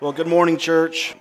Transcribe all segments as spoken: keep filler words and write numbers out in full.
Well, good morning, church.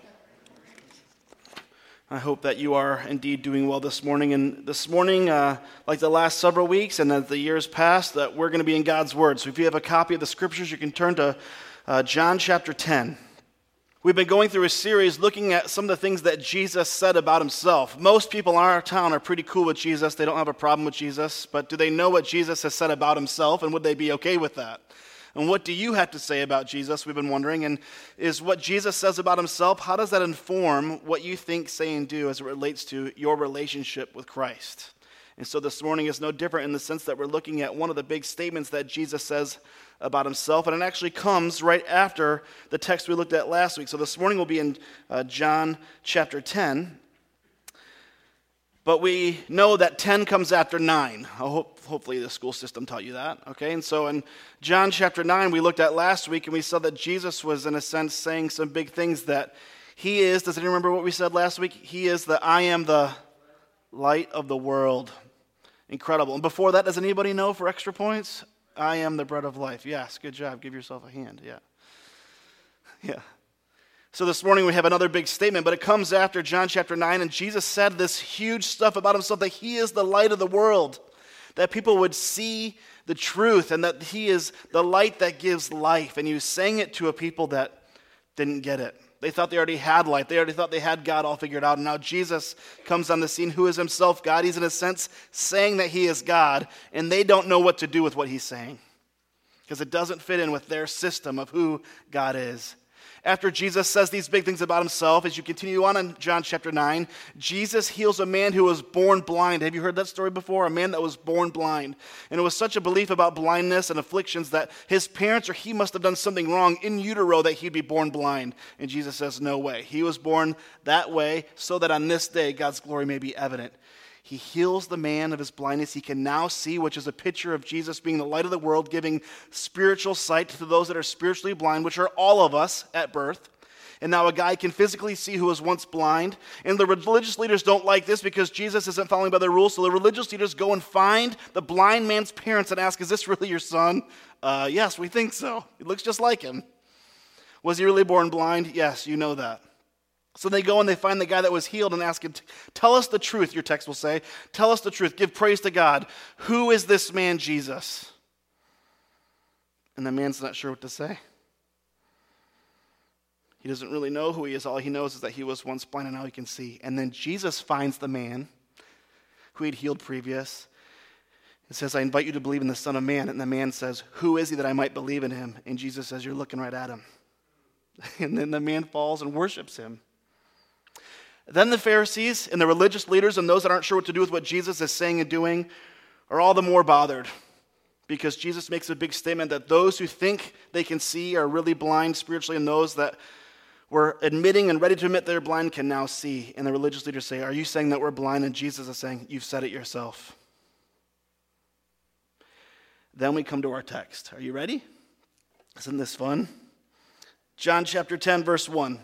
I hope that you are indeed doing well this morning. And this morning, uh, like the last several weeks and as the years past, that we're going to be in God's Word. So if you have a copy of the Scriptures, you can turn to uh, John chapter ten. We've been going through a series looking at some of the things that Jesus said about himself. Most people in our town are pretty cool with Jesus. They don't have a problem with Jesus. But do they know what Jesus has said about himself, and would they be okay with that? And what do you have to say about Jesus, we've been wondering, and is what Jesus says about himself, how does that inform what you think, say, and do as it relates to your relationship with Christ? And so this morning is no different in the sense that we're looking at one of the big statements that Jesus says about himself, and it actually comes right after the text we looked at last week. So this morning we'll be in uh, John chapter ten. But we know that ten comes after nine. I hope, hopefully the school system taught you that. Okay, and so in John chapter nine, we looked at last week, and we saw that Jesus was, in a sense, saying some big things that he is. Does anyone remember what we said last week? He is the, I am the light of the world. Incredible. And before that, does anybody know for extra points? I am the bread of life. Yes, good job. Give yourself a hand. Yeah. Yeah. So this morning we have another big statement, but it comes after John chapter nine, and Jesus said this huge stuff about himself, that he is the light of the world, that people would see the truth, and that he is the light that gives life. And he was saying it to a people that didn't get it. They thought they already had life. They already thought they had God all figured out. And now Jesus comes on the scene, who is himself God. He's in a sense saying that he is God, and they don't know what to do with what he's saying, because it doesn't fit in with their system of who God is. After Jesus says these big things about himself, as you continue on in John chapter nine, Jesus heals a man who was born blind. Have you heard that story before? A man that was born blind. And it was such a belief about blindness and afflictions that his parents or he must have done something wrong in utero that he'd be born blind. And Jesus says, no way. He was born that way so that on this day God's glory may be evident. He heals the man of his blindness. He can now see, which is a picture of Jesus being the light of the world, giving spiritual sight to those that are spiritually blind, which are all of us at birth. And now a guy can physically see who was once blind. And the religious leaders don't like this because Jesus isn't following by their rules. So the religious leaders go and find the blind man's parents and ask, is this really your son? Uh, yes, we think so. He looks just like him. Was he really born blind? Yes, you know that. So they go and they find the guy that was healed and ask him, tell us the truth, your text will say. Tell us the truth. Give praise to God. Who is this man, Jesus? And the man's not sure what to say. He doesn't really know who he is. All he knows is that he was once blind and now he can see. And then Jesus finds the man who he'd healed previous. It says, I invite you to believe in the Son of Man. And the man says, who is he that I might believe in him? And Jesus says, you're looking right at him. And then the man falls and worships him. Then the Pharisees and the religious leaders and those that aren't sure what to do with what Jesus is saying and doing are all the more bothered, because Jesus makes a big statement that those who think they can see are really blind spiritually, and those that were admitting and ready to admit they're blind can now see. And the religious leaders say, are you saying that we're blind? And Jesus is saying, you've said it yourself. Then we come to our text. Are you ready? Isn't this fun? John chapter ten, verse one.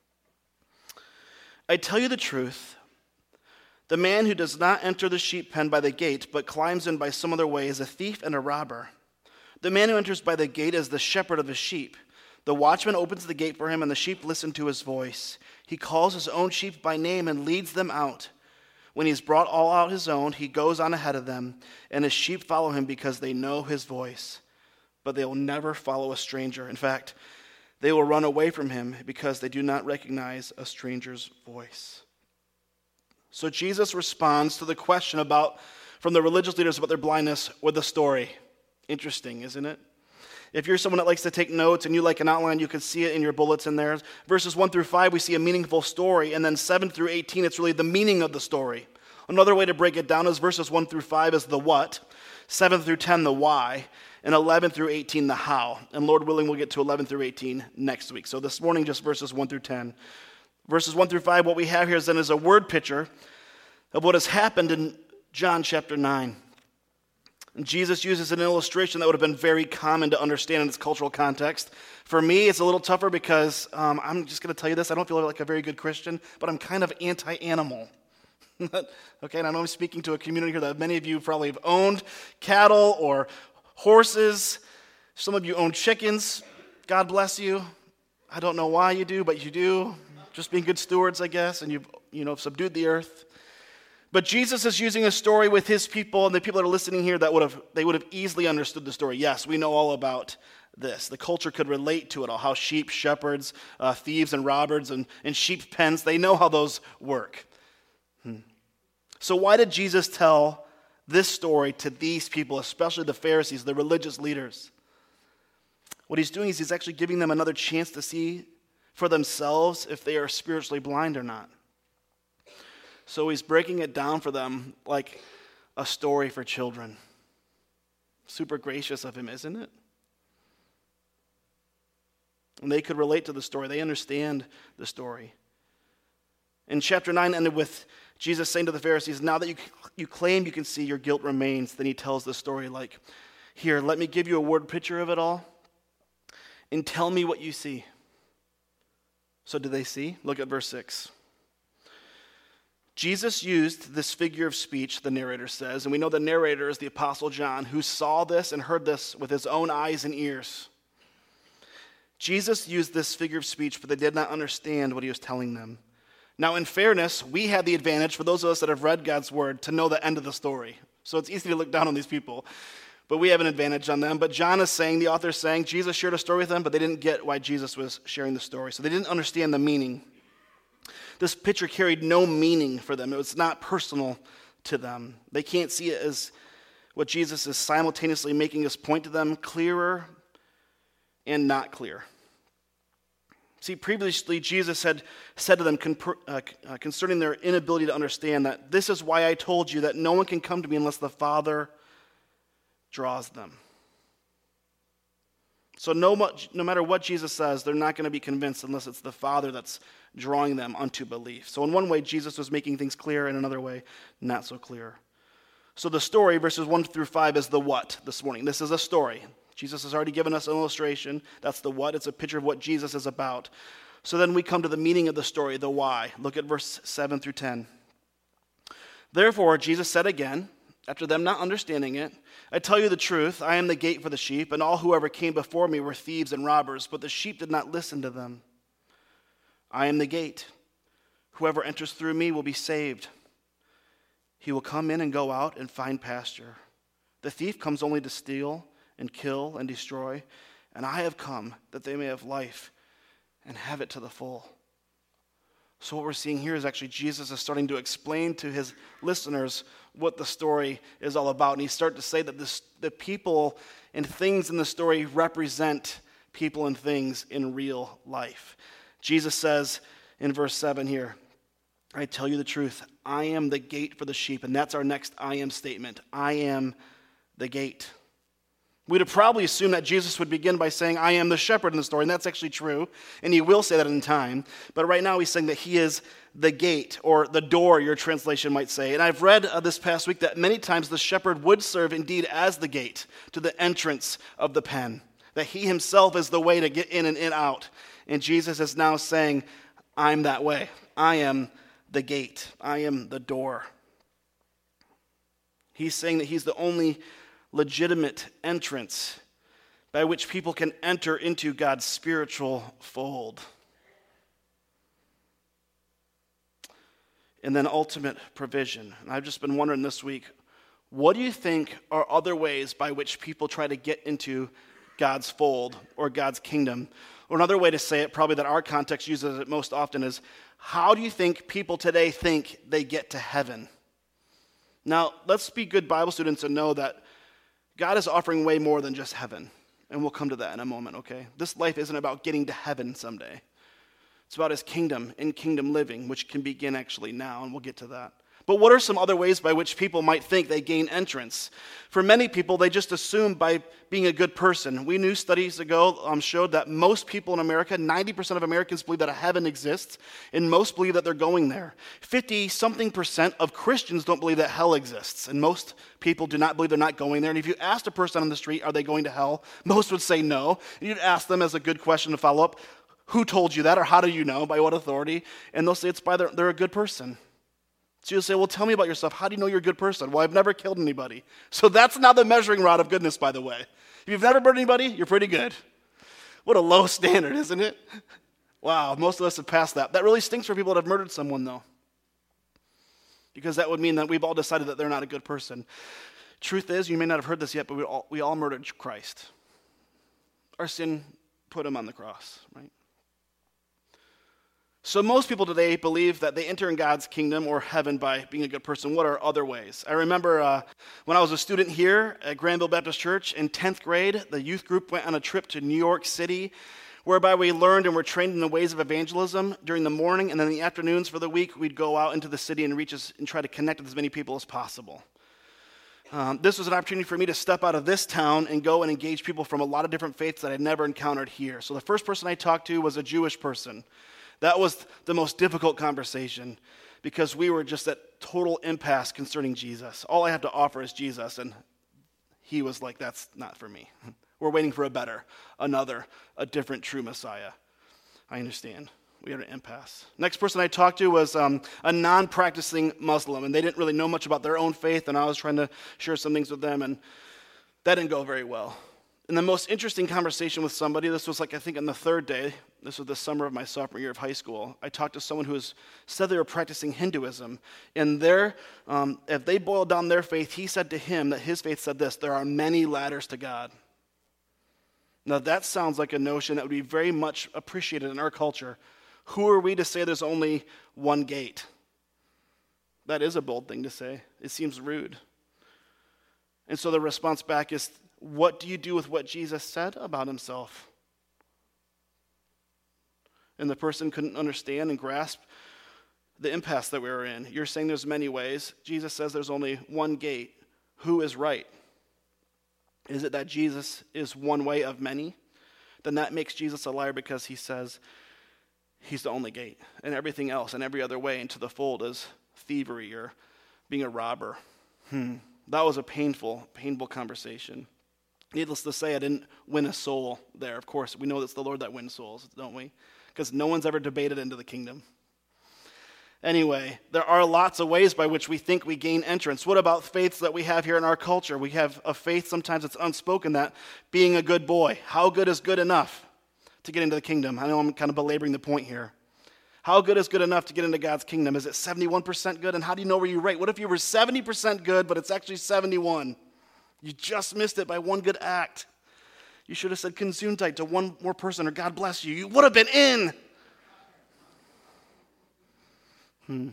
I tell you the truth, the man who does not enter the sheep pen by the gate, but climbs in by some other way, is a thief and a robber. The man who enters by the gate is the shepherd of the sheep. The watchman opens the gate for him, and the sheep listen to his voice. He calls his own sheep by name and leads them out. When he's brought all out his own, he goes on ahead of them, and his sheep follow him because they know his voice. But they will never follow a stranger. In fact, they will run away from him because they do not recognize a stranger's voice. So Jesus responds to the question about from the religious leaders about their blindness with a story. Interesting, isn't it? If you're someone that likes to take notes and you like an outline, you can see it in your bullets in there. Verses one through five, we see a meaningful story. And then seven through eighteen, it's really the meaning of the story. Another way to break it down is verses one through five is the what, seven through ten, the why, and eleven through eighteen, the how. And Lord willing, we'll get to eleven through eighteen next week. So this morning, just verses one through ten. Verses one through five, what we have here is then is a word picture of what has happened in John chapter nine. And Jesus uses an illustration that would have been very common to understand in its cultural context. For me, it's a little tougher because um, I'm just going to tell you this. I don't feel like a very good Christian, but I'm kind of anti-animal. Okay, and I know I'm speaking to a community here that many of you probably have owned cattle or horses. Some of you own chickens. God bless you. I don't know why you do, but you do. Just being good stewards, I guess, and you've, you know, subdued the earth. But Jesus is using a story with his people, and the people that are listening here, that would have they would have easily understood the story. Yes, we know all about this. The culture could relate to it all, how sheep, shepherds, uh, thieves, and robbers, and, and sheep pens, they know how those work. Hmm. So why did Jesus tell this story to these people, especially the Pharisees, the religious leaders? What he's doing is he's actually giving them another chance to see for themselves if they are spiritually blind or not. So he's breaking it down for them like a story for children. Super gracious of him, isn't it? And they could relate to the story. They understand the story. And chapter nine ended with Jesus saying to the Pharisees, now that you, you claim you can see, your guilt remains. Then he tells the story like, here, let me give you a word picture of it all, and tell me what you see. So did they see? Look at verse six. Jesus used this figure of speech, the narrator says, and we know the narrator is the Apostle John, who saw this and heard this with his own eyes and ears. Jesus used this figure of speech, but they did not understand what he was telling them. Now, in fairness, we had the advantage, for those of us that have read God's word, to know the end of the story. So it's easy to look down on these people. But we have an advantage on them. But John is saying, the author is saying, Jesus shared a story with them, but they didn't get why Jesus was sharing the story. So they didn't understand the meaning. This picture carried no meaning for them. It was not personal to them. They can't see it as what Jesus is simultaneously making his point to them clearer and not clear. See, previously Jesus had said to them uh, concerning their inability to understand that this is why I told you that no one can come to me unless the Father draws them. So no, much, no matter what Jesus says, they're not going to be convinced unless it's the Father that's drawing them unto belief. So in one way, Jesus was making things clear. In another way, not so clear. So the story, verses one through five, is the what this morning. This is a story. Jesus has already given us an illustration. That's the what. It's a picture of what Jesus is about. So then we come to the meaning of the story, the why. Look at verse seven through ten. Therefore, Jesus said again, after them not understanding it, I tell you the truth, I am the gate for the sheep, and all whoever came before me were thieves and robbers, but the sheep did not listen to them. I am the gate. Whoever enters through me will be saved. He will come in and go out and find pasture. The thief comes only to steal and kill and destroy, and I have come that they may have life and have it to the full. So what we're seeing here is actually Jesus is starting to explain to his listeners what the story is all about. And he started to say that this, the people and things in the story represent people and things in real life. Jesus says in verse seven here, I tell you the truth, I am the gate for the sheep. And that's our next I am statement. I am the gate. We'd have probably assumed that Jesus would begin by saying, I am the shepherd in the story, and that's actually true, and he will say that in time. But right now he's saying that he is the gate, or the door, your translation might say. And I've read uh, this past week that many times the shepherd would serve indeed as the gate to the entrance of the pen, that he himself is the way to get in and in out. And Jesus is now saying, I'm that way. I am the gate. I am the door. He's saying that he's the only legitimate entrance by which people can enter into God's spiritual fold. And then ultimate provision. And I've just been wondering this week, what do you think are other ways by which people try to get into God's fold or God's kingdom? Or another way to say it, probably that our context uses it most often, is how do you think people today think they get to heaven? Now, let's be good Bible students and know that God is offering way more than just heaven. And we'll come to that in a moment, okay? This life isn't about getting to heaven someday. It's about his kingdom and kingdom living, which can begin actually now, and we'll get to that. But what are some other ways by which people might think they gain entrance? For many people, they just assume by being a good person. We knew studies ago um, showed that most people in America, ninety percent of Americans believe that a heaven exists, and most believe that they're going there. fifty-something percent of Christians don't believe that hell exists, and most people do not believe they're not going there. And if you asked a person on the street, are they going to hell? Most would say no. And you'd ask them as a good question to follow up, who told you that, or how do you know, by what authority? And they'll say it's by their, they're a good person. So you'll say, well, tell me about yourself. How do you know you're a good person? Well, I've never killed anybody. So that's not the measuring rod of goodness, by the way. If you've never burned anybody, you're pretty good. What a low standard, isn't it? Wow, most of us have passed that. That really stinks for people that have murdered someone, though, because that would mean that we've all decided that they're not a good person. Truth is, you may not have heard this yet, but we all, we all murdered Christ. Our sin put him on the cross, right? So most people today believe that they enter in God's kingdom or heaven by being a good person. What are other ways? I remember uh, when I was a student here at Granville Baptist Church in tenth grade, the youth group went on a trip to New York City, whereby we learned and were trained in the ways of evangelism during the morning, and then in the afternoons for the week, we'd go out into the city and reach as, and try to connect with as many people as possible. Um, this was an opportunity for me to step out of this town and go and engage people from a lot of different faiths that I'd never encountered here. So the first person I talked to was a Jewish person. That was the most difficult conversation because we were just at total impasse concerning Jesus. All I have to offer is Jesus, and he was like, that's not for me. We're waiting for a better, another, a different true Messiah. I understand. We had an impasse. Next person I talked to was um, a non-practicing Muslim, and they didn't really know much about their own faith, and I was trying to share some things with them, and that didn't go very well. And the most interesting conversation with somebody, this was like, I think on the third day, this was the summer of my sophomore year of high school, I talked to someone who was, said they were practicing Hinduism. And their, um, if they boiled down their faith, he said to him that his faith said this: there are many ladders to God. Now that sounds like a notion that would be very much appreciated in our culture. Who are we to say there's only one gate? That is a bold thing to say. It seems rude. And so the response back is, what do you do with what Jesus said about himself? And the person couldn't understand and grasp the impasse that we were in. You're saying there's many ways. Jesus says there's only one gate. Who is right? Is it that Jesus is one way of many? Then that makes Jesus a liar because he says he's the only gate. And everything else and every other way into the fold is thievery or being a robber. Hmm. That was a painful, painful conversation. Needless to say, I didn't win a soul there. Of course, we know it's the Lord that wins souls, don't we? Because no one's ever debated into the kingdom. Anyway, there are lots of ways by which we think we gain entrance. What about faiths that we have here in our culture? We have a faith, sometimes it's unspoken, that being a good boy. How good is good enough to get into the kingdom? I know I'm kind of belaboring the point here. How good is good enough to get into God's kingdom? Is it seventy-one percent good? And how do you know where you rate? What if you were seventy percent good, but it's actually seventy-one? You just missed it by one good act. You should have said Gesundheit to one more person, or God bless you. You would have been in. Hmm.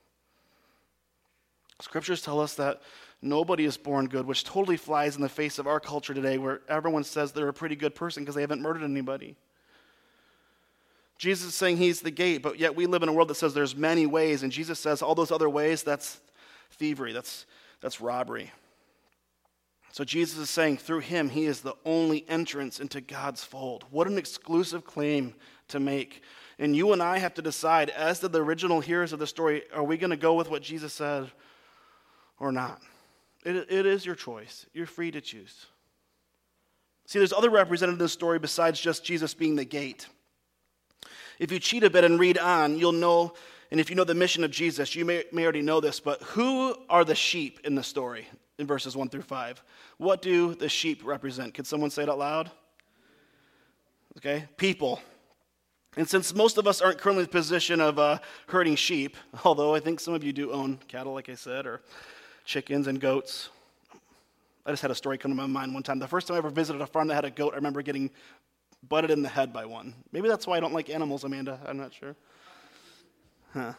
Scriptures tell us that nobody is born good, which totally flies in the face of our culture today, where everyone says they're a pretty good person because they haven't murdered anybody. Jesus is saying he's the gate, but yet we live in a world that says there's many ways, and Jesus says all those other ways, that's thievery, that's, that's robbery. So Jesus is saying through him, he is the only entrance into God's fold. What an exclusive claim to make. And you and I have to decide, as did the original hearers of the story, are we going to go with what Jesus said or not? It, it is your choice. You're free to choose. See, there's other represented in this story besides just Jesus being the gate. If you cheat a bit and read on, you'll know, and if you know the mission of Jesus, you may, may already know this, but who are the sheep in the story in verses one through five? What do the sheep represent? Could someone say it out loud? Okay, people. And since most of us aren't currently in the position of uh, herding sheep, although I think some of you do own cattle, like I said, or chickens and goats. I just had a story come to my mind one time. The first time I ever visited a farm that had a goat, I remember getting butted in the head by one. Maybe that's why I don't like animals, Amanda. I'm not sure. Huh.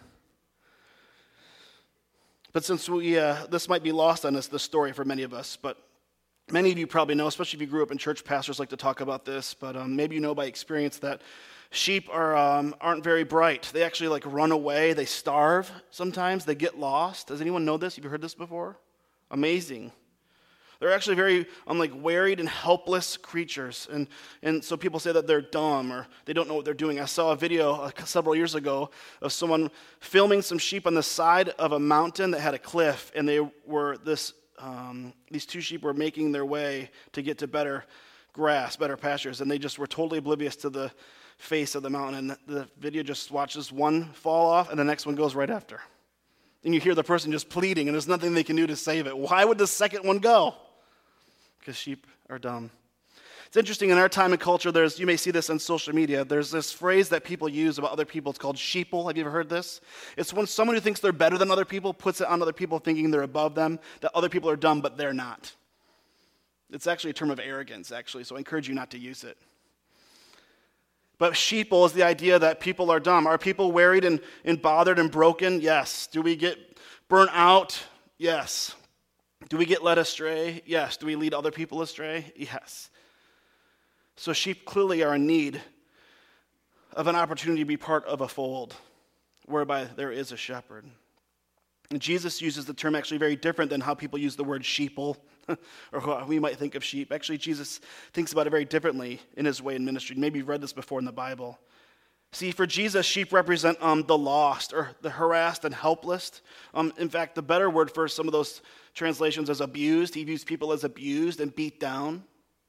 But since we, uh, this might be lost on us, this story for many of us, but many of you probably know, especially if you grew up in church, pastors like to talk about this, but um, maybe you know by experience that sheep are, um, aren't very bright. They actually like run away. They starve sometimes. They get lost. Does anyone know this? Have you heard this before? Amazing. They're actually very um, like wearied and helpless creatures. And, and so people say that they're dumb or they don't know what they're doing. I saw a video uh, several years ago of someone filming some sheep on the side of a mountain that had a cliff. And they were this, um, these two sheep were making their way to get to better grass, better pastures. And they just were totally oblivious to the face of the mountain. And the video just watches one fall off and the next one goes right after. And you hear the person just pleading and there's nothing they can do to save it. Why would the second one go? Because sheep are dumb. It's interesting, in our time and culture, there's, you may see this on social media, there's this phrase that people use about other people. It's called sheeple. Have you ever heard this? It's when someone who thinks they're better than other people puts it on other people thinking they're above them, that other people are dumb, but they're not. It's actually a term of arrogance, actually, so I encourage you not to use it. But sheeple is the idea that people are dumb. Are people worried and, and bothered and broken? Yes. Do we get burnt out? Yes. Do we get led astray? Yes. Do we lead other people astray? Yes. So sheep clearly are in need of an opportunity to be part of a fold whereby there is a shepherd. And Jesus uses the term actually very different than how people use the word sheeple, or how we might think of sheep. Actually, Jesus thinks about it very differently in his way in ministry. Maybe you've read this before in the Bible. See, for Jesus, sheep represent um, the lost or the harassed and helpless. Um, in fact, the better word for some of those translations is abused. He views people as abused and beat down.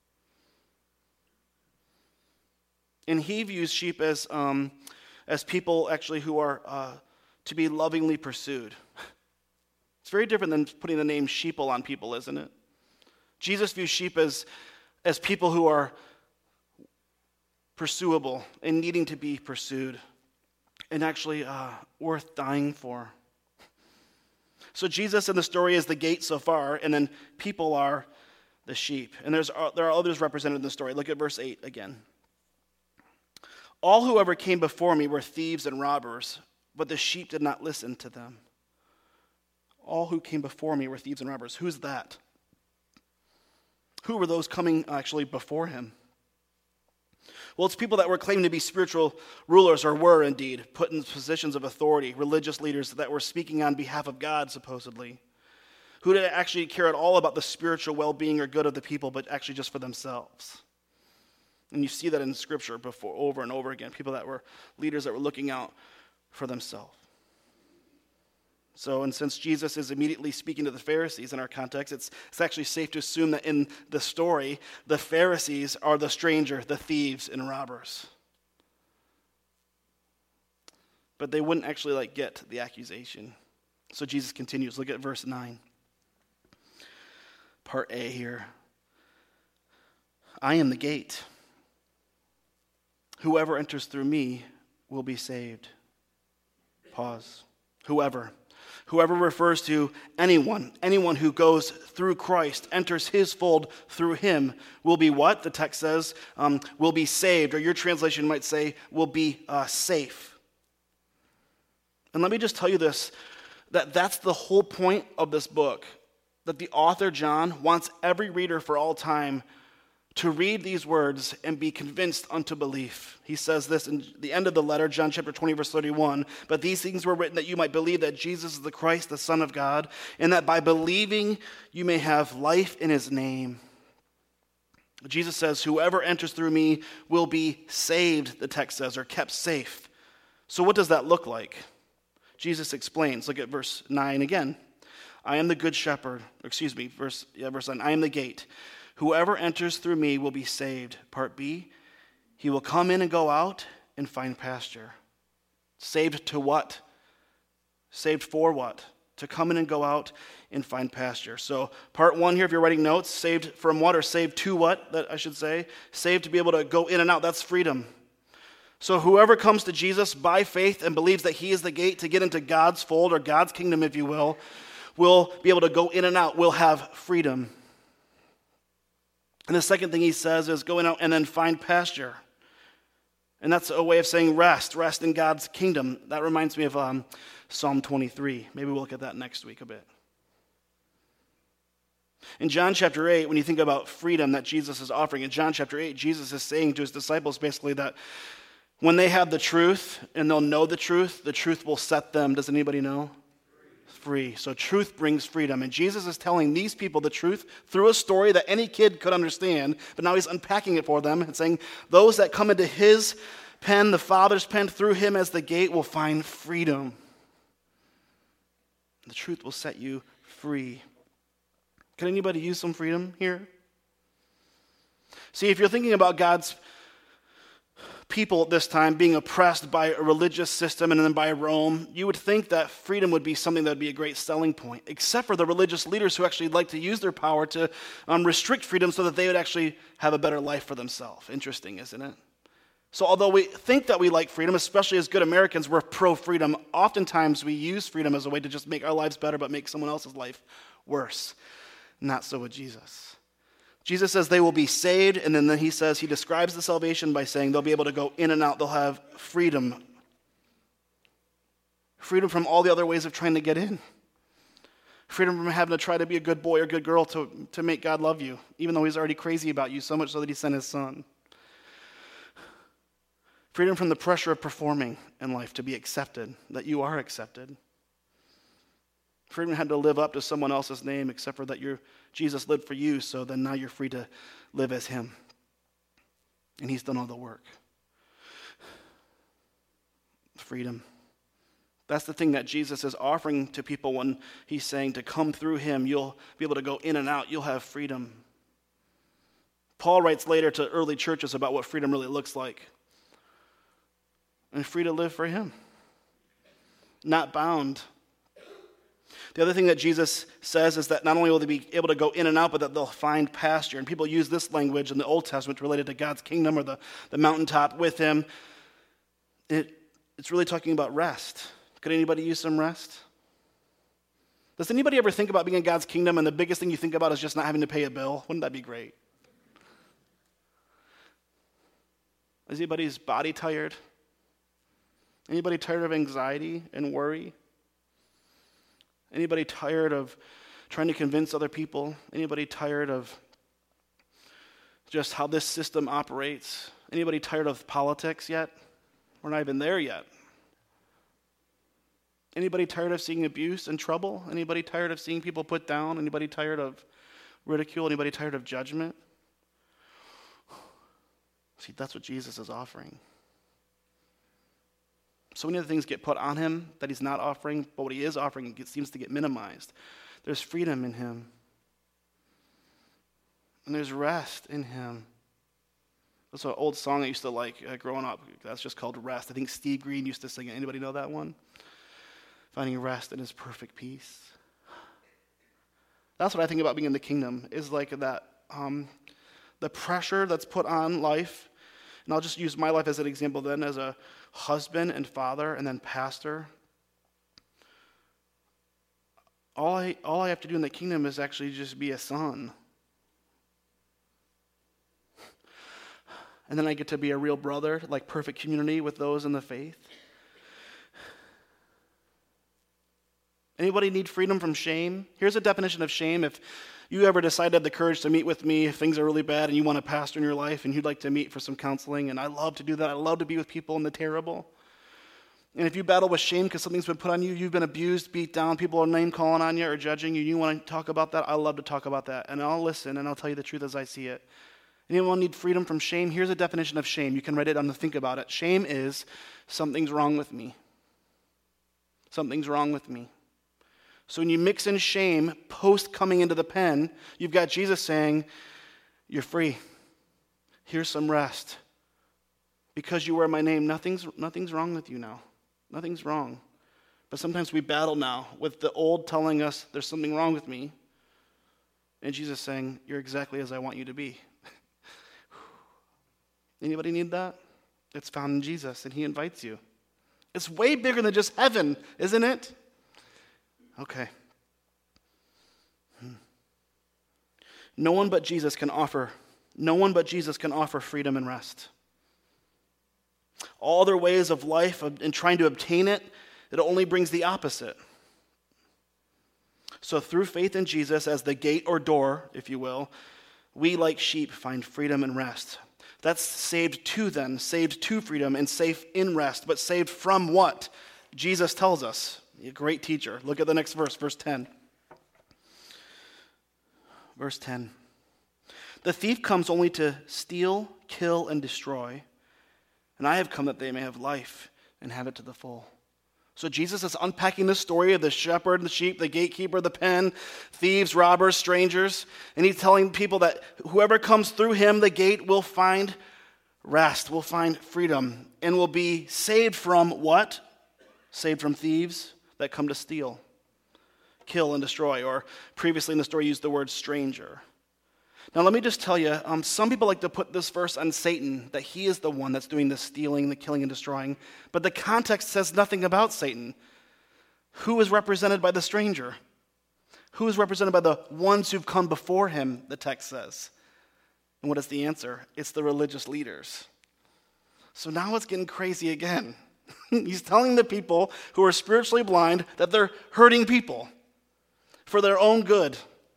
And he views sheep as um, as people actually who are uh, to be lovingly pursued. It's very different than putting the name sheeple on people, isn't it? Jesus views sheep as, as people who are pursuable and needing to be pursued and actually uh, worth dying for. So Jesus in the story is the gate so far, and then people are the sheep. And there's uh, there are others represented in the story. Look at verse eight again. All whoever came before me were thieves and robbers, but the sheep did not listen to them. All who came before me were thieves and robbers. Who's that? Who were those coming actually before him? Well, it's people that were claiming to be spiritual rulers, or were indeed, put in positions of authority, religious leaders that were speaking on behalf of God, supposedly, who didn't actually care at all about the spiritual well-being or good of the people, but actually just for themselves. And you see that in Scripture before, over and over again, people that were leaders that were looking out for themselves. So, and since Jesus is immediately speaking to the Pharisees in our context, it's, it's actually safe to assume that in the story, the Pharisees are the stranger, the thieves and robbers. But they wouldn't actually like get the accusation. So Jesus continues. Look at verse nine. Part A here. I am the gate. Whoever enters through me will be saved. Pause. Whoever. Whoever refers to anyone, anyone who goes through Christ, enters his fold through him, will be what? The text says, um, will be saved, or your translation might say, will be uh, safe. And let me just tell you this, that that's the whole point of this book, that the author, John, wants every reader for all time to read these words and be convinced unto belief. He says this in the end of the letter, John chapter twenty, verse thirty-one, but these things were written that you might believe that Jesus is the Christ, the Son of God, and that by believing you may have life in his name. Jesus says, whoever enters through me will be saved, the text says, or kept safe. So what does that look like? Jesus explains. Look at verse nine again. I am the good shepherd. Excuse me, verse, yeah, verse nine. I am the gate. Whoever enters through me will be saved. Part B, he will come in and go out and find pasture. Saved to what? Saved for what? To come in and go out and find pasture. So part one here, if you're writing notes, saved from what, or saved to what, that I should say? Saved to be able to go in and out. That's freedom. So whoever comes to Jesus by faith and believes that he is the gate to get into God's fold, or God's kingdom, if you will, will be able to go in and out, will have freedom. And the second thing he says is going out and then find pasture. And that's a way of saying rest, rest in God's kingdom. That reminds me of um, Psalm twenty-three. Maybe we'll look at that next week a bit. In John chapter eight, when you think about freedom that Jesus is offering, in John chapter eight, Jesus is saying to his disciples basically that when they have the truth and they'll know the truth, the truth will set them, does anybody know? Free. So truth brings freedom. And Jesus is telling these people the truth through a story that any kid could understand, but now he's unpacking it for them and saying, those that come into his pen, the Father's pen, through him as the gate will find freedom. The truth will set you free. Can anybody use some freedom here? See, if you're thinking about God's people at this time being oppressed by a religious system and then by Rome, you would think that freedom would be something that would be a great selling point, except for the religious leaders who actually like to use their power to um, restrict freedom so that they would actually have a better life for themselves. Interesting, isn't it? So although we think that we like freedom, especially as good Americans, we're pro-freedom, oftentimes we use freedom as a way to just make our lives better but make someone else's life worse. Not so with Jesus. Jesus says they will be saved, and then he says, he describes the salvation by saying they'll be able to go in and out. They'll have freedom. Freedom from all the other ways of trying to get in. Freedom from having to try to be a good boy or good girl to, to make God love you, even though he's already crazy about you so much so that he sent his son. Freedom from the pressure of performing in life to be accepted, that you are accepted. Freedom had to live up to someone else's name, except for that your Jesus lived for you, so then now you're free to live as him. And he's done all the work. Freedom. That's the thing that Jesus is offering to people when he's saying to come through him, you'll be able to go in and out, you'll have freedom. Paul writes later to early churches about what freedom really looks like. And free to live for him. Not bound. The other thing that Jesus says is that not only will they be able to go in and out, but that they'll find pasture. And people use this language in the Old Testament related to God's kingdom or the, the mountaintop with him. It, it's really talking about rest. Could anybody use some rest? Does anybody ever think about being in God's kingdom and the biggest thing you think about is just not having to pay a bill? Wouldn't that be great? Is anybody's body tired? Anybody tired of anxiety and worry? Anybody tired of trying to convince other people? Anybody tired of just how this system operates? Anybody tired of politics yet? We're not even there yet. Anybody tired of seeing abuse and trouble? Anybody tired of seeing people put down? Anybody tired of ridicule? Anybody tired of judgment? See, that's what Jesus is offering. So many of the things get put on him that he's not offering, but what he is offering seems to get minimized. There's freedom in him. And there's rest in him. That's an old song I used to like uh, growing up. That's just called Rest. I think Steve Green used to sing it. Anybody know that one? Finding rest in his perfect peace. That's what I think about being in the kingdom, is like that, um, the pressure that's put on life. And I'll just use my life as an example then, as a husband and father and then pastor. All I all I have to do in the kingdom is actually just be a son. And then I get to be a real brother, like perfect community with those in the faith. Anybody need freedom from shame? Here's a definition of shame. If you ever decide to have the courage to meet with me if things are really bad and you want a pastor in your life and you'd like to meet for some counseling, and I love to do that. I love to be with people in the terrible. And if you battle with shame because something's been put on you, you've been abused, beat down, people are name calling on you or judging you, you want to talk about that, I love to talk about that. And I'll listen and I'll tell you the truth as I see it. Anyone need freedom from shame? Here's a definition of shame. You can write it down to think about it. Shame is something's wrong with me. Something's wrong with me. So when you mix in shame post coming into the pen, you've got Jesus saying, you're free. Here's some rest. Because you wear my name, nothing's, nothing's wrong with you now. Nothing's wrong. But sometimes we battle now with the old telling us there's something wrong with me. And Jesus saying, you're exactly as I want you to be. Anybody need that? It's found in Jesus, and he invites you. It's way bigger than just heaven, isn't it? Okay. Hmm. No one but Jesus can offer, no one but Jesus can offer freedom and rest. All their ways of life and trying to obtain it, it only brings the opposite. So through faith in Jesus as the gate or door, if you will, we like sheep find freedom and rest. That's saved to then, saved to freedom and safe in rest, but saved from what? Jesus tells us. A great teacher. Look at the next verse, verse ten. Verse ten. The thief comes only to steal, kill, and destroy. And I have come that they may have life and have it to the full. So Jesus is unpacking the story of the shepherd, the sheep, the gatekeeper, the pen, thieves, robbers, strangers. And he's telling people that whoever comes through him, the gate, will find rest. We'll find freedom. And we'll be saved from what? Saved from thieves that come to steal, kill, and destroy. Or previously in the story used the word stranger. Now let me just tell you, um, some people like to put this verse on Satan, that he is the one that's doing the stealing, the killing, and destroying. But the context says nothing about Satan. Who is represented by the stranger? Who is represented by the ones who've come before him, the text says. And what is the answer? It's the religious leaders. So now it's getting crazy again. He's telling the people who are spiritually blind that they're hurting people for their own good.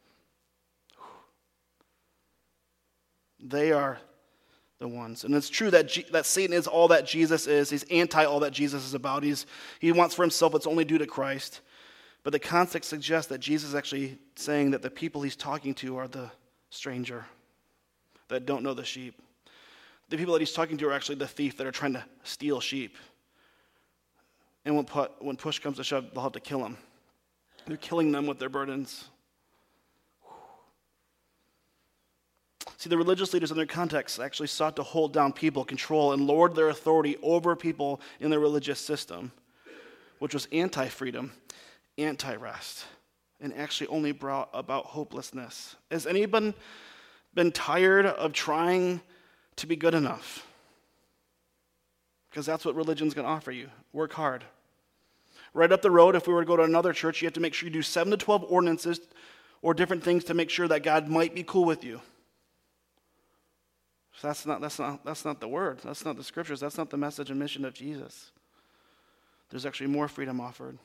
They are the ones. And it's true that G- that Satan is all that Jesus is. He's anti all that Jesus is about. He's, he wants for himself what's only due to Christ. But the context suggests that Jesus is actually saying that the people he's talking to are the stranger that don't know the sheep. The people that he's talking to are actually the thief that are trying to steal sheep. And when, put, when push comes to shove, they'll have to kill them. They're killing them with their burdens. See, the religious leaders in their context actually sought to hold down people, control, and lord their authority over people in their religious system, which was anti-freedom, anti-rest, and actually only brought about hopelessness. Has anyone been tired of trying to be good enough? Because that's what religion's going to offer you. Work hard. Right up the road, if we were to go to another church, you have to make sure you do seven to twelve ordinances or different things to make sure that God might be cool with you. So that's not, that's not, that's not the word. That's not the scriptures. That's not the message and mission of Jesus. There's actually more freedom offered.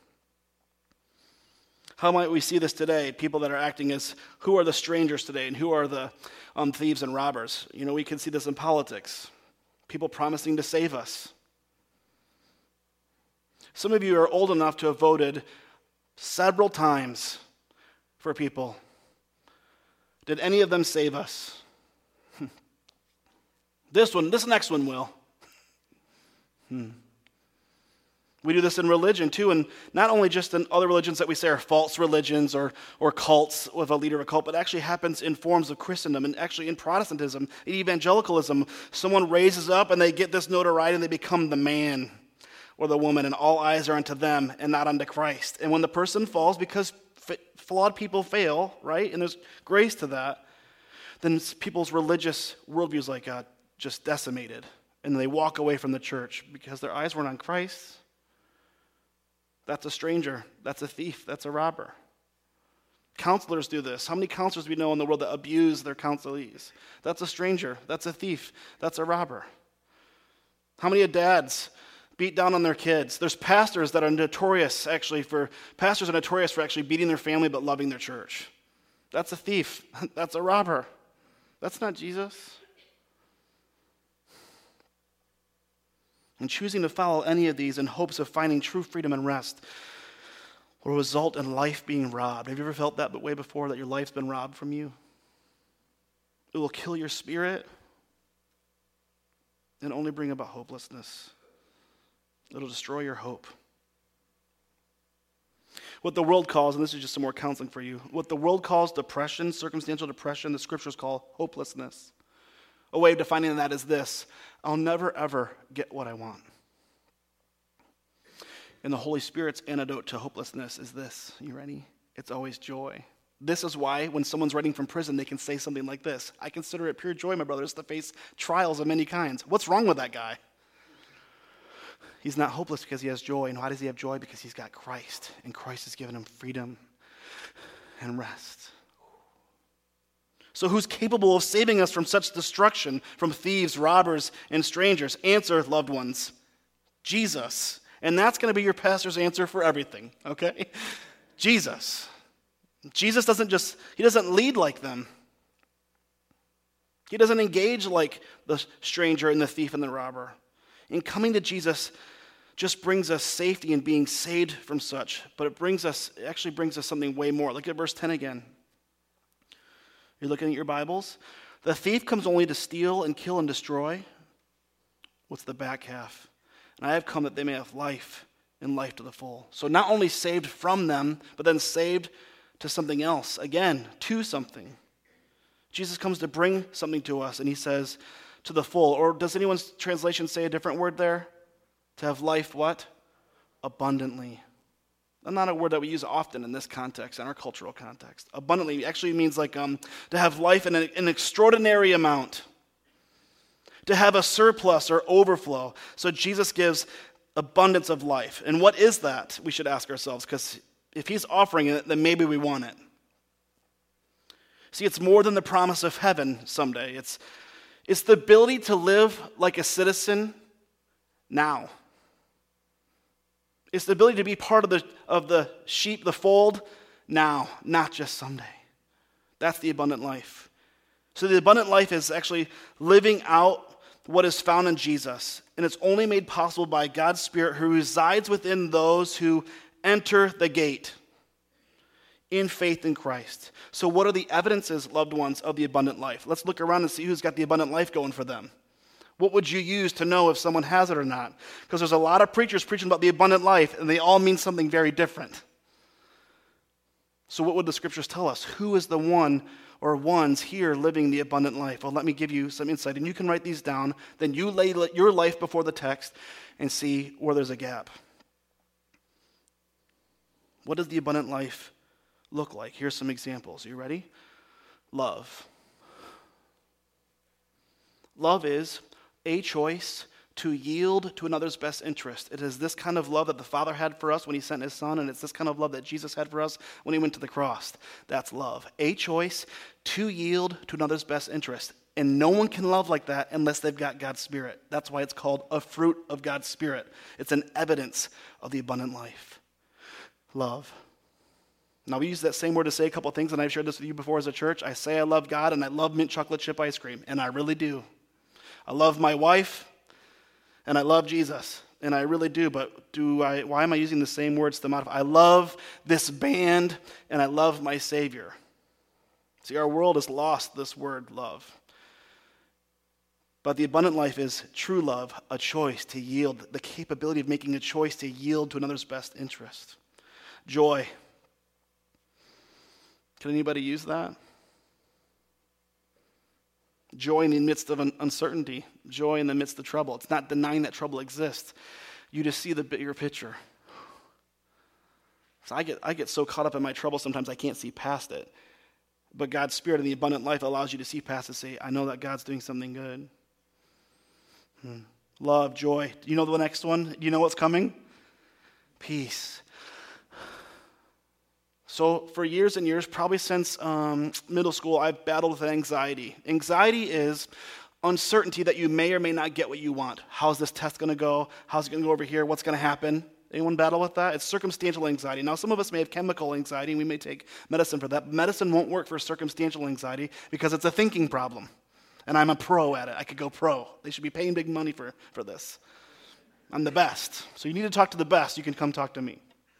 How might we see this today? People that are acting as who are the strangers today and who are the um, thieves and robbers? You know, we can see this in politics. People promising to save us. Some of you are old enough to have voted several times for people. Did any of them save us? This one, this next one will. Hmm. We do this in religion too, and not only just in other religions that we say are false religions or, or cults with a leader of a cult, but it actually happens in forms of Christendom and actually in Protestantism, in evangelicalism. Someone raises up and they get this notoriety and they become the man or the woman, and all eyes are unto them and not unto Christ. And when the person falls, because f- flawed people fail, right, and there's grace to that, then people's religious worldviews like uh, just decimated, and they walk away from the church because their eyes weren't on Christ. That's a stranger. That's a thief. That's a robber. Counselors do this. How many counselors we know in the world that abuse their counselees? That's a stranger. That's a thief. That's a robber. How many dads beat down on their kids? There's pastors that are notorious, actually, for, pastors are notorious for actually beating their family but loving their church. That's a thief. That's a robber. That's not Jesus. And choosing to follow any of these in hopes of finding true freedom and rest will result in life being robbed. Have you ever felt that way before, that your life's been robbed from you? It will kill your spirit and only bring about hopelessness. It'll destroy your hope. What the world calls, and this is just some more counseling for you, what the world calls depression, circumstantial depression, the scriptures call hopelessness. A way of defining that is this: I'll never, ever get what I want. And the Holy Spirit's antidote to hopelessness is this. You ready? It's always joy. This is why when someone's writing from prison, they can say something like this: I consider it pure joy, my brothers, to face trials of many kinds. What's wrong with that guy? He's not hopeless because he has joy. And why does he have joy? Because he's got Christ, and Christ has given him freedom and rest. So who's capable of saving us from such destruction, from thieves, robbers, and strangers? Answer, loved ones, Jesus. And that's going to be your pastor's answer for everything, okay? Jesus. Jesus doesn't just, he doesn't lead like them. He doesn't engage like the stranger and the thief and the robber. And coming to Jesus just brings us safety and being saved from such, but it brings us, it actually brings us something way more. Look at verse ten again. You're looking at your Bibles? The thief comes only to steal and kill and destroy. What's the back half? And I have come that they may have life and life to the full. So not only saved from them, but then saved to something else. Again, to something. Jesus comes to bring something to us, and he says, to the full. Or does anyone's translation say a different word there? To have life what? Abundantly. Not a word that we use often in this context, in our cultural context. Abundantly actually means like um, to have life in an, an extraordinary amount. To have a surplus or overflow. So Jesus gives abundance of life. And what is that? We should ask ourselves, because if he's offering it, then maybe we want it. See, it's more than the promise of heaven someday. It's, it's the ability to live like a citizen now. It's the ability to be part of the, of the sheep, the fold, now, not just someday. That's the abundant life. So the abundant life is actually living out what is found in Jesus. And it's only made possible by God's Spirit who resides within those who enter the gate in faith in Christ. So what are the evidences, loved ones, of the abundant life? Let's look around and see who's got the abundant life going for them. What would you use to know if someone has it or not? Because there's a lot of preachers preaching about the abundant life, and they all mean something very different. So what would the scriptures tell us? Who is the one or ones here living the abundant life? Well, let me give you some insight, and you can write these down. Then you lay your life before the text and see where there's a gap. What does the abundant life look like? Here's some examples. Are you ready? Love. Love is a choice to yield to another's best interest. It is this kind of love that the Father had for us when he sent his Son, and it's this kind of love that Jesus had for us when he went to the cross. That's love. A choice to yield to another's best interest. And no one can love like that unless they've got God's Spirit. That's why it's called a fruit of God's Spirit. It's an evidence of the abundant life. Love. Now, we use that same word to say a couple things, and I've shared this with you before as a church. I say I love God, and I love mint chocolate chip ice cream, and I really do. I love my wife, and I love Jesus, and I really do, but do I? Why am I using the same words to modify? I love this band, and I love my Savior. See, our world has lost this word, love. But the abundant life is true love, a choice to yield, the capability of making a choice to yield to another's best interest. Joy. Can anybody use that? Joy in the midst of uncertainty. Joy in the midst of trouble. It's not denying that trouble exists. You just see the bigger picture. So I get, I get so caught up in my trouble sometimes I can't see past it. But God's Spirit in the abundant life allows you to see past it and say, I know that God's doing something good. Hmm. Love, joy. Do you know the next one? Do you know what's coming? Peace. So for years and years, probably since um, middle school, I've battled with anxiety. Anxiety is uncertainty that you may or may not get what you want. How's this test going to go? How's it going to go over here? What's going to happen? Anyone battle with that? It's circumstantial anxiety. Now, some of us may have chemical anxiety, and we may take medicine for that. Medicine won't work for circumstantial anxiety because it's a thinking problem. And I'm a pro at it. I could go pro. They should be paying big money for, for this. I'm the best. So you need to talk to the best. You can come talk to me.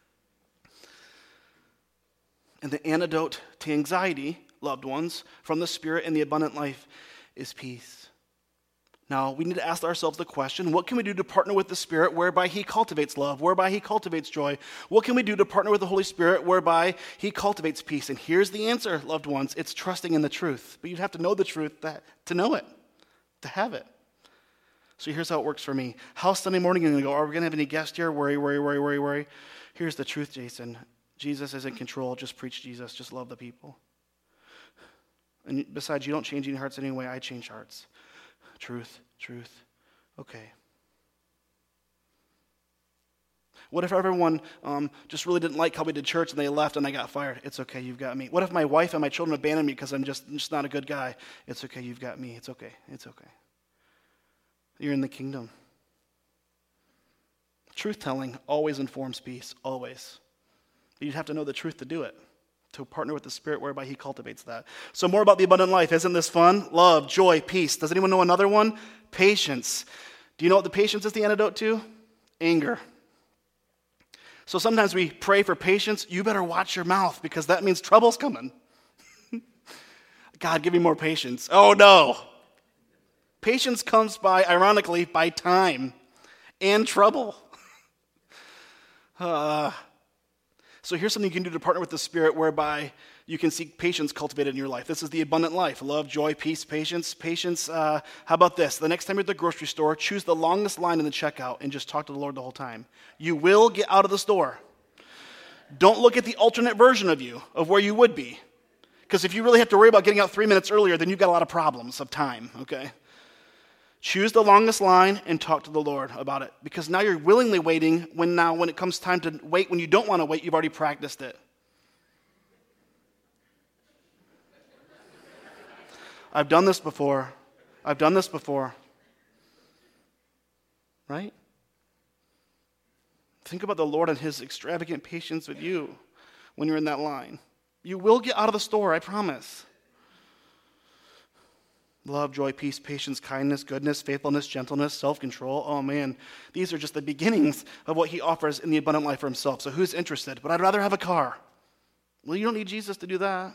And the antidote to anxiety, loved ones, from the Spirit and the abundant life is peace. Now, we need to ask ourselves the question, what can we do to partner with the Spirit whereby he cultivates love, whereby he cultivates joy? What can we do to partner with the Holy Spirit whereby he cultivates peace? And here's the answer, loved ones. It's trusting in the truth. But you'd have to know the truth that, to know it, to have it. So here's how it works for me. How Sunday morning are you going to go? Are we going to have any guests here? Worry, worry, worry, worry, worry. Here's the truth, Jason. Jesus is in control. Just preach Jesus. Just love the people. And besides, you don't change any hearts anyway. I change hearts. Truth, truth. Okay. What if everyone um, just really didn't like how we did church and they left and I got fired? It's okay, you've got me. What if my wife and my children abandoned me because I'm just, just not a good guy? It's okay, you've got me. It's okay, it's okay. You're in the kingdom. Truth-telling always informs peace, always. But you'd have to know the truth to do it, to partner with the Spirit whereby he cultivates that. So more about the abundant life. Isn't this fun? Love, joy, peace. Does anyone know another one? Patience. Do you know what the patience is the antidote to? Anger. So sometimes we pray for patience. You better watch your mouth because that means trouble's coming. God, give me more patience. Oh, no. Patience comes by, ironically, by time and trouble. Uh, So here's something you can do to partner with the Spirit whereby you can seek patience cultivated in your life. This is the abundant life. Love, joy, peace, patience. Patience, uh, how about this? The next time you're at the grocery store, choose the longest line in the checkout and just talk to the Lord the whole time. You will get out of the store. Don't look at the alternate version of you, of where you would be. Because if you really have to worry about getting out three minutes earlier, then you've got a lot of problems of time, okay? Choose the longest line and talk to the Lord about it. Because now you're willingly waiting when now when it comes time to wait, when you don't want to wait, you've already practiced it. I've done this before. I've done this before. Right? Think about the Lord and his extravagant patience with you when you're in that line. You will get out of the store, I promise. Love, joy, peace, patience, kindness, goodness, faithfulness, gentleness, self-control. Oh man, these are just the beginnings of what he offers in the abundant life for himself. So who's interested? But I'd rather have a car. Well, you don't need Jesus to do that.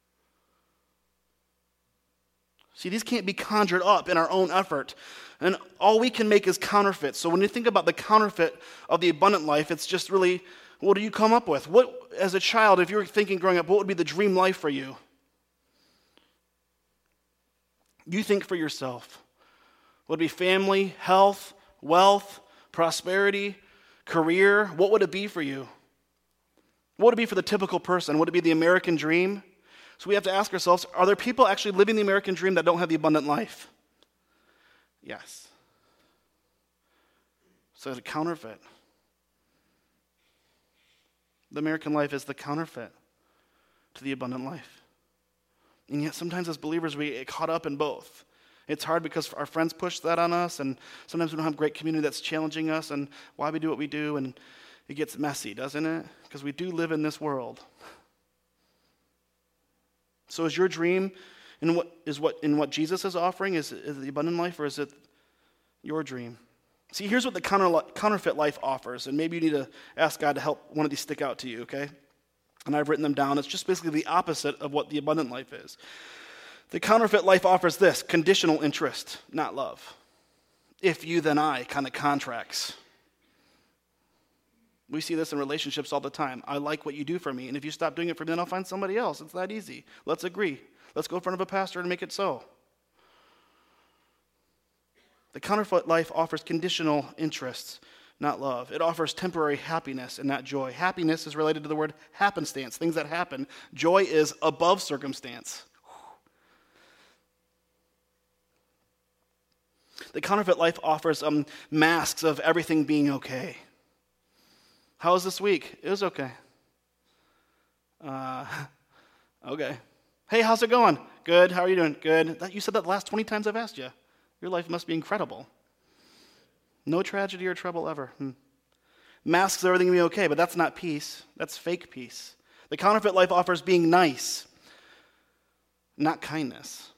See, these can't be conjured up in our own effort. And all we can make is counterfeits. So when you think about the counterfeit of the abundant life, it's just really, what do you come up with? What, as a child, if you were thinking growing up, what would be the dream life for you? You think for yourself. Would it be family, health, wealth, prosperity, career? What would it be for you? What would it be for the typical person? Would it be the American dream? So we have to ask ourselves, are there people actually living the American dream that don't have the abundant life? Yes. So it's a counterfeit. The American life is the counterfeit to the abundant life. And yet sometimes as believers we get caught up in both. It's hard because our friends push that on us, and sometimes we don't have great community that's challenging us and why we do what we do, and it gets messy, doesn't it? Because we do live in this world. So is your dream in what is what in what Jesus is offering? Is, is it the abundant life, or is it your dream? See, here's what the counter, counterfeit life offers, and maybe you need to ask God to help one of these stick out to you, okay? And I've written them down. It's just basically the opposite of what the abundant life is. The counterfeit life offers this: conditional interest, not love. If you, then I kind of contracts. We see this in relationships all the time. I like what you do for me, and if you stop doing it for me, then I'll find somebody else. It's that easy. Let's agree. Let's go in front of a pastor and make it so. The counterfeit life offers conditional interests, not love. It offers temporary happiness and not joy. Happiness is related to the word happenstance, things that happen. Joy is above circumstance. The counterfeit life offers um, masks of everything being okay. How was this week? It was okay. Uh, okay. Hey, how's it going? Good. How are you doing? Good. That, you said that the last twenty times I've asked you. Your life must be incredible. No tragedy or trouble ever. Hmm. Masks everything being okay, but that's not peace. That's fake peace. The counterfeit life offers being nice, not kindness.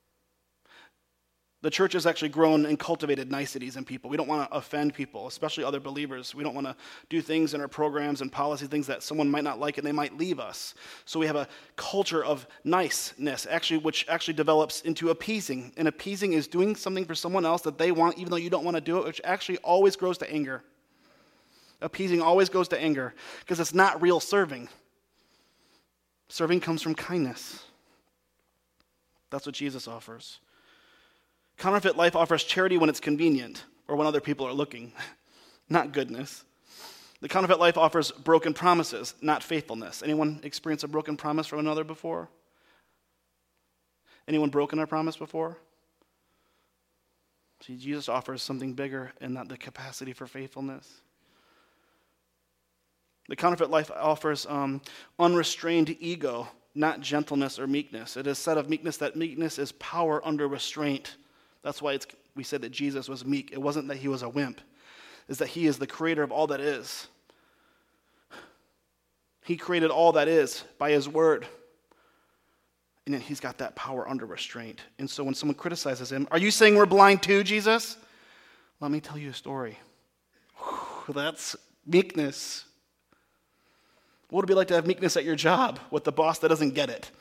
The church has actually grown and cultivated niceties in people. We don't want to offend people, especially other believers. We don't want to do things in our programs and policies, things that someone might not like and they might leave us. So we have a culture of niceness, actually, which actually develops into appeasing. And appeasing is doing something for someone else that they want, even though you don't want to do it, which actually always grows to anger. Appeasing always goes to anger because it's not real serving. Serving comes from kindness. That's what Jesus offers. Counterfeit life offers charity when it's convenient or when other people are looking, not goodness. The counterfeit life offers broken promises, not faithfulness. Anyone experienced a broken promise from another before? Anyone broken a promise before? See, Jesus offers something bigger in that the capacity for faithfulness. The counterfeit life offers um, unrestrained ego, not gentleness or meekness. It is said of meekness that meekness is power under restraint. That's why it's, we said that Jesus was meek. It wasn't that he was a wimp. It's that he is the creator of all that is. He created all that is by his word. And then he's got that power under restraint. And so when someone criticizes him, are you saying we're blind too, Jesus? Let me tell you a story. Whew, that's meekness. What would it be like to have meekness at your job with the boss that doesn't get it?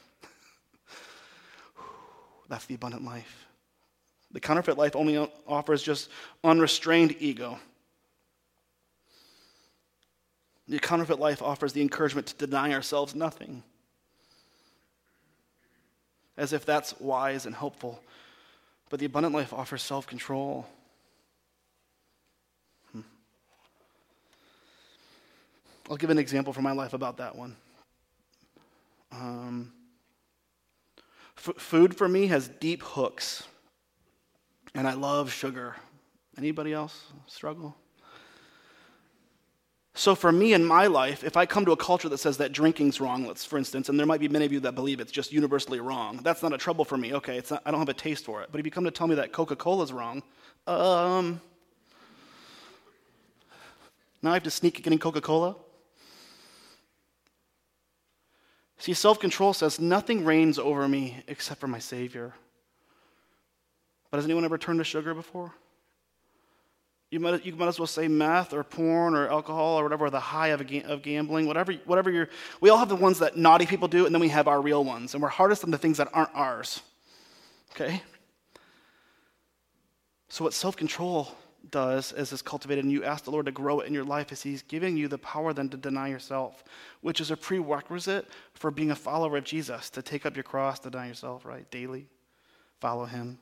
That's the abundant life. The counterfeit life only offers just unrestrained ego. The counterfeit life offers the encouragement to deny ourselves nothing, as if that's wise and helpful. But the abundant life offers self-control. Hmm. I'll give an example from my life about that one. Um, f- food for me has deep hooks, and I love sugar. Anybody else struggle? So for me in my life, if I come to a culture that says that drinking's wrong, let's for instance, and there might be many of you that believe it's just universally wrong, that's not a trouble for me. Okay, it's not, I don't have a taste for it. But if you come to tell me that Coca-Cola's wrong, um, now I have to sneak getting Coca-Cola? See, self-control says nothing reigns over me except for my Savior. But has anyone ever turned to sugar before? You might, you might as well say meth or porn or alcohol or whatever, the high of, a ga- of gambling, whatever, whatever you're, we all have the ones that naughty people do, and then we have our real ones, and we're hardest on the things that aren't ours, okay? So what self-control does is it's cultivated, and you ask the Lord to grow it in your life, is he's giving you the power then to deny yourself, which is a prerequisite for being a follower of Jesus, to take up your cross, deny yourself, right, daily, follow him.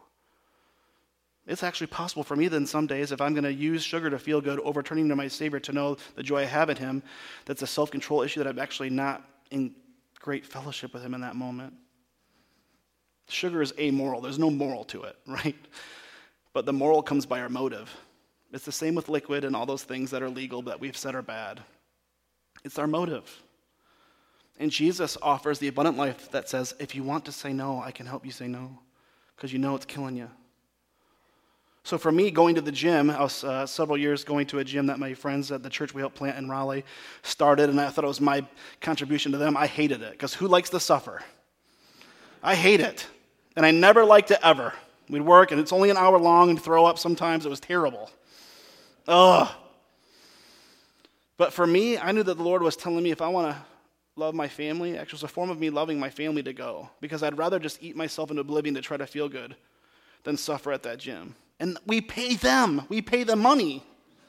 It's actually possible for me then some days, if I'm going to use sugar to feel good, over turning to my Savior to know the joy I have in him, that's a self-control issue that I'm actually not in great fellowship with him in that moment. Sugar is amoral. There's no moral to it, right? But the moral comes by our motive. It's the same with liquid and all those things that are legal that we've said are bad. It's our motive. And Jesus offers the abundant life that says, if you want to say no, I can help you say no, because you know it's killing you. So for me, going to the gym, I was uh, several years going to a gym that my friends at the church we helped plant in Raleigh started, and I thought it was my contribution to them. I hated it, because who likes to suffer? I hate it, and I never liked it ever. We'd work, and it's only an hour long, and throw up sometimes. It was terrible. Ugh. But for me, I knew that the Lord was telling me if I want to love my family, actually it was a form of me loving my family to go, because I'd rather just eat myself into oblivion to try to feel good than suffer at that gym. And we pay them. We pay them money.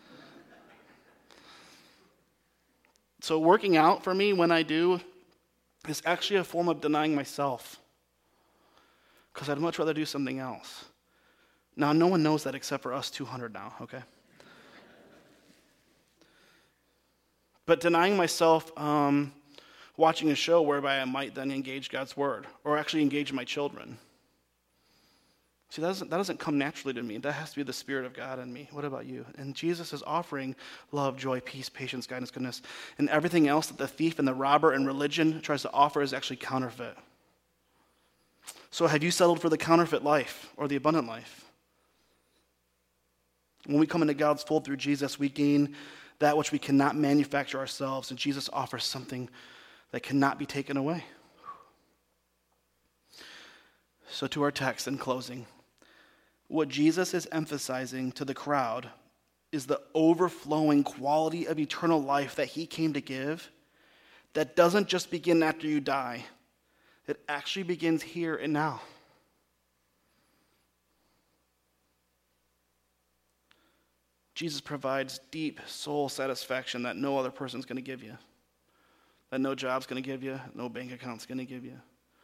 So working out for me, when I do, is actually a form of denying myself, because I'd much rather do something else. Now, no one knows that except for us two hundred now, okay? But denying myself, um, watching a show whereby I might then engage God's word, or actually engage my children. See, that doesn't, that doesn't come naturally to me. That has to be the Spirit of God in me. What about you? And Jesus is offering love, joy, peace, patience, guidance, goodness. And everything else that the thief and the robber and religion tries to offer is actually counterfeit. So have you settled for the counterfeit life or the abundant life? When we come into God's fold through Jesus, we gain that which we cannot manufacture ourselves. And Jesus offers something that cannot be taken away. So to our text in closing. What Jesus is emphasizing to the crowd is the overflowing quality of eternal life that he came to give, that doesn't just begin after you die. It actually begins here and now. Jesus provides deep soul satisfaction that no other person's going to give you, that no job's going to give you, no bank account's going to give you,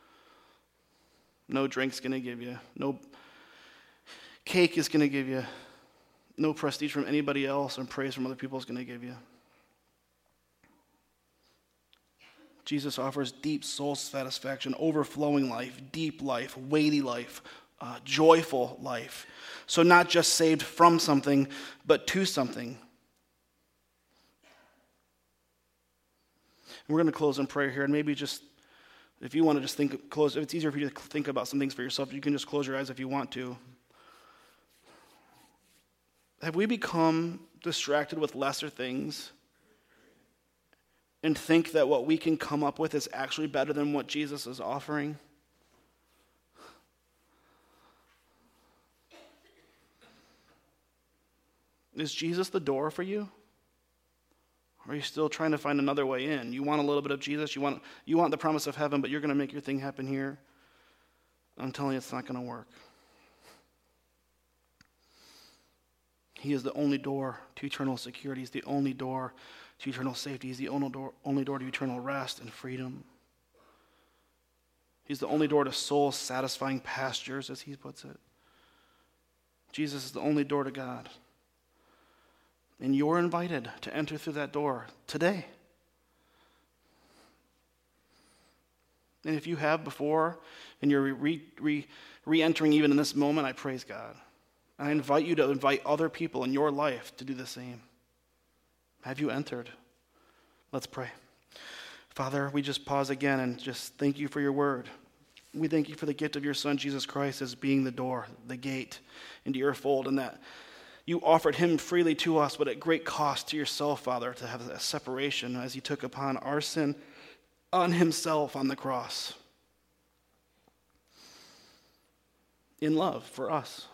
no drink's going to give you, no cake is going to give you, no prestige from anybody else and praise from other people is going to give you. Jesus offers deep soul satisfaction, overflowing life, deep life, weighty life, uh, joyful life. So not just saved from something, but to something. And we're going to close in prayer here, and maybe just, if you want to just think, close, if it's easier for you to think about some things for yourself, you can just close your eyes if you want to. Have we become distracted with lesser things and think that what we can come up with is actually better than what Jesus is offering? Is Jesus the door for you? Or are you still trying to find another way in? You want a little bit of Jesus, you want, you want the promise of heaven, but you're going to make your thing happen here. I'm telling you, it's not going to work. He is the only door to eternal security. He's the only door to eternal safety. He's the only door, only door to eternal rest and freedom. He's the only door to soul-satisfying pastures, as he puts it. Jesus is the only door to God. And you're invited to enter through that door today. And if you have before, and you're re, re, re-entering even in this moment, I praise God. And I invite you to invite other people in your life to do the same. Have you entered? Let's pray. Father, we just pause again and just thank you for your word. We thank you for the gift of your Son, Jesus Christ, as being the door, the gate into your fold, and that you offered him freely to us, but at great cost to yourself, Father, to have a separation as he took upon our sin on himself on the cross. In love for us.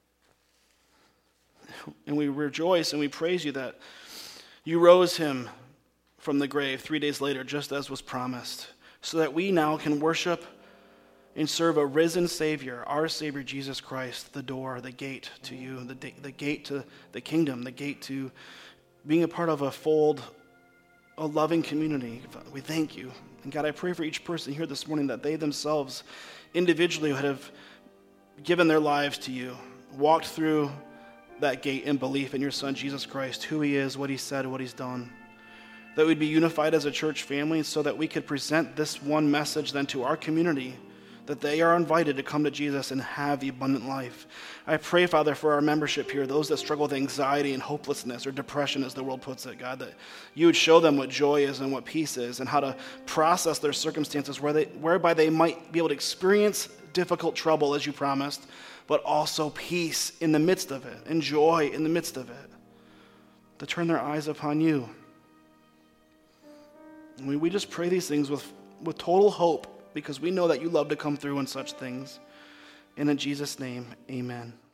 And we rejoice and we praise you that you rose him from the grave three days later, just as was promised, so that we now can worship and serve a risen Savior, our Savior Jesus Christ, the door, the gate to you, the, the gate to the kingdom, the gate to being a part of a fold, a loving community. We thank you. And God, I pray for each person here this morning that they themselves individually would have given their lives to you, walked through that gate in belief in your Son, Jesus Christ, who he is, what he said, what he's done. That we'd be unified as a church family so that we could present this one message then to our community, that they are invited to come to Jesus and have the abundant life. I pray, Father, for our membership here, those that struggle with anxiety and hopelessness or depression, as the world puts it, God, that you would show them what joy is and what peace is and how to process their circumstances where they, whereby they might be able to experience difficult trouble, as you promised, but also peace in the midst of it and joy in the midst of it, to turn their eyes upon you. And we, we just pray these things with, with total hope, because we know that you love to come through in such things. And in Jesus' name, amen.